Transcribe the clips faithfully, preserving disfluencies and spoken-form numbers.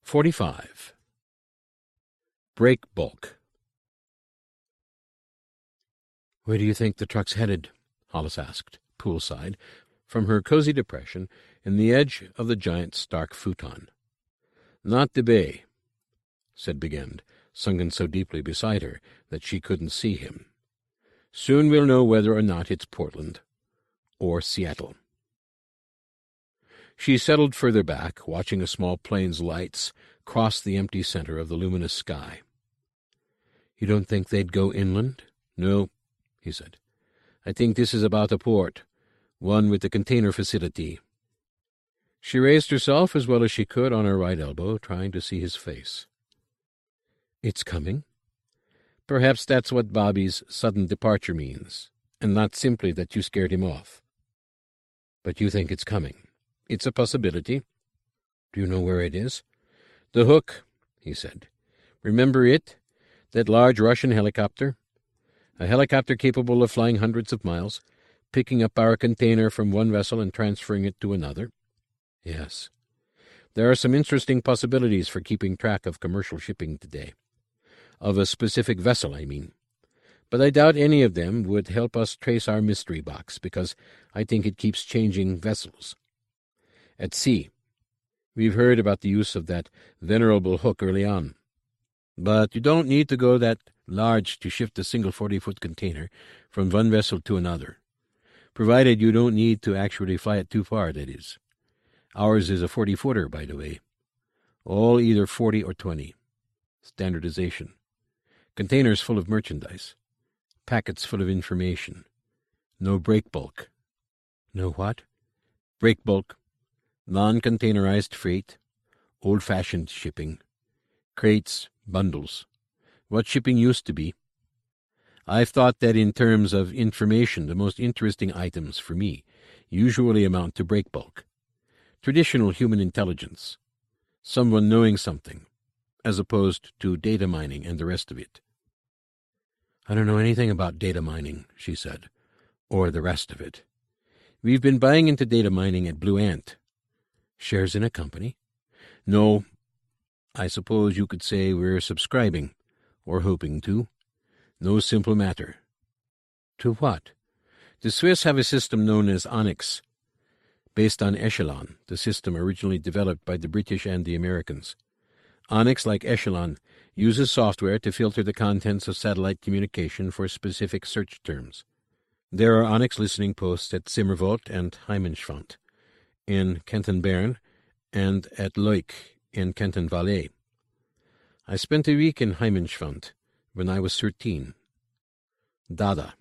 Forty-five. Break bulk. "Where do you think the truck's headed?" Hollis asked, poolside, from her cozy depression in the edge of the giant Stark futon. "Not the bay," said Big End, sunken so deeply beside her that she couldn't see him. "Soon we'll know whether or not it's Portland or Seattle." She settled further back, watching a small plane's lights cross the empty center of the luminous sky. "You don't think they'd go inland?" "No," he said. "I think this is about a port, one with a container facility." She raised herself as well as she could on her right elbow, trying to see his face. "It's coming?" "Perhaps that's what Bobby's sudden departure means, and not simply that you scared him off." "But you think it's coming?" "It's a possibility." "Do you know where it is?" "The Hook," he said. "Remember it? That large Russian helicopter? A helicopter capable of flying hundreds of miles, picking up our container from one vessel and transferring it to another?" "Yes." "There are some interesting possibilities for keeping track of commercial shipping today. Of a specific vessel, I mean. But I doubt any of them would help us trace our mystery box, because I think it keeps changing vessels. At sea, we've heard about the use of that venerable hook early on. But you don't need to go that large to shift a single forty-foot container from one vessel to another, provided you don't need to actually fly it too far, that is. Ours is a forty-footer, by the way. All either forty or twenty. Standardization. Containers full of merchandise. Packets full of information. No break bulk." "No what?" "Break bulk. Non-containerized freight. Old-fashioned shipping. Crates, bundles. What shipping used to be. I've thought that in terms of information, the most interesting items for me usually amount to break bulk. Traditional human intelligence. Someone knowing something, as opposed to data mining and the rest of it." "I don't know anything about data mining," she said, "or the rest of it." "We've been buying into data mining at Blue Ant." "Shares in a company?" "No. I suppose you could say we're subscribing, or hoping to. No simple matter." "To what?" "The Swiss have a system known as Onyx, based on Echelon, the system originally developed by the British and the Americans. Onyx, like Echelon, uses software to filter the contents of satellite communication for specific search terms. There are Onyx listening posts at Simmervoort and Heimenschwand, in Canton-Bern, and at Leuk, in Canton-Valais. I spent a week in Heimenschwand when I was thirteen. Dada."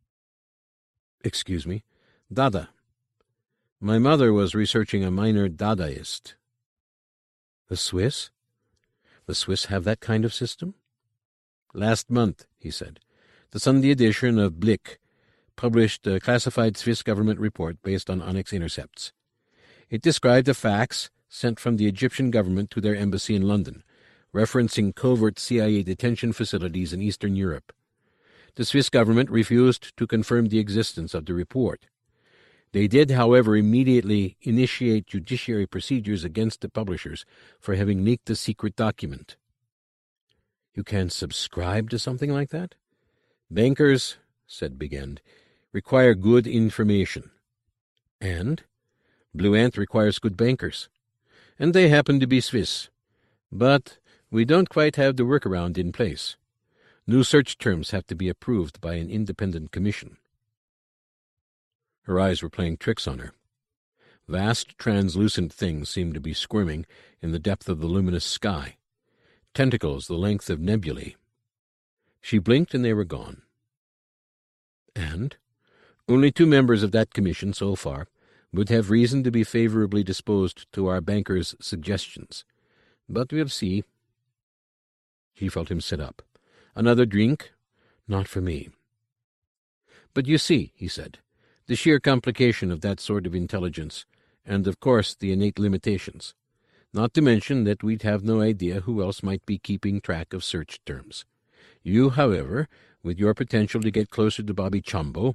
"Excuse me?" "Dada. My mother was researching a minor Dadaist." "The Swiss? The Swiss have that kind of system?" "Last month," he said, "the Sunday edition of Blick published a classified Swiss government report based on Onyx intercepts. It described a fax sent from the Egyptian government to their embassy in London, referencing covert C I A detention facilities in Eastern Europe. The Swiss government refused to confirm the existence of the report. They did, however, immediately initiate judiciary procedures against the publishers for having leaked the secret document." "You can subscribe to something like that?" "Bankers," said Big End, "require good information." "And?" "Blue Ant requires good bankers. And they happen to be Swiss. But we don't quite have the workaround in place. New search terms have to be approved by an independent commission." Her eyes were playing tricks on her. Vast translucent things seemed to be squirming in the depth of the luminous sky, tentacles the length of nebulae. She blinked and they were gone. "And?" "Only two members of that commission so far would have reason to be favorably disposed to our bankers' suggestions. But we'll see." She felt him sit up. "Another drink?" "Not for me." "But you see," he said, "the sheer complication of that sort of intelligence, and, of course, the innate limitations. Not to mention that we'd have no idea who else might be keeping track of search terms. You, however, with your potential to get closer to Bobby Chumbo—"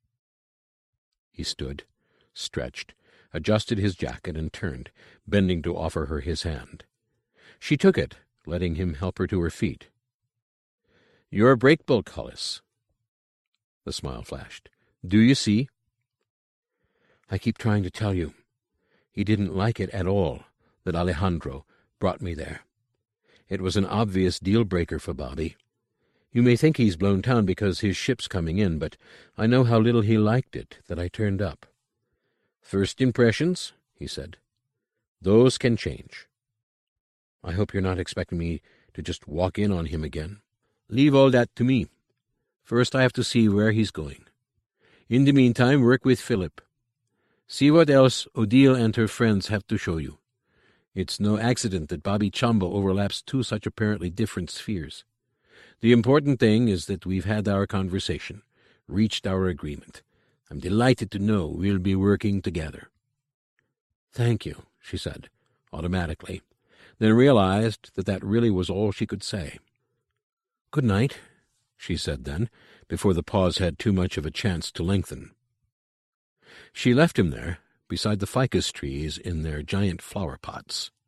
He stood, stretched, adjusted his jacket, and turned, bending to offer her his hand. She took it, letting him help her to her feet. "Your breakbolt, Hollis." The smile flashed. "Do you see?" "I keep trying to tell you. He didn't like it at all that Alejandro brought me there. It was an obvious deal-breaker for Bobby. You may think he's blown town because his ship's coming in, but I know how little he liked it that I turned up. First impressions," he said. "Those can change. I hope you're not expecting me to just walk in on him again. Leave all that to me. First I have to see where he's going. In the meantime, work with Philip. See what else Odile and her friends have to show you. It's no accident that Bobby Chambo overlaps two such apparently different spheres. The important thing is that we've had our conversation, reached our agreement. I'm delighted to know we'll be working together." "Thank you," she said, automatically, then realized that that really was all she could say. "Good night," she said then, before the pause had too much of a chance to lengthen. She left him there, beside the ficus trees in their giant flower pots.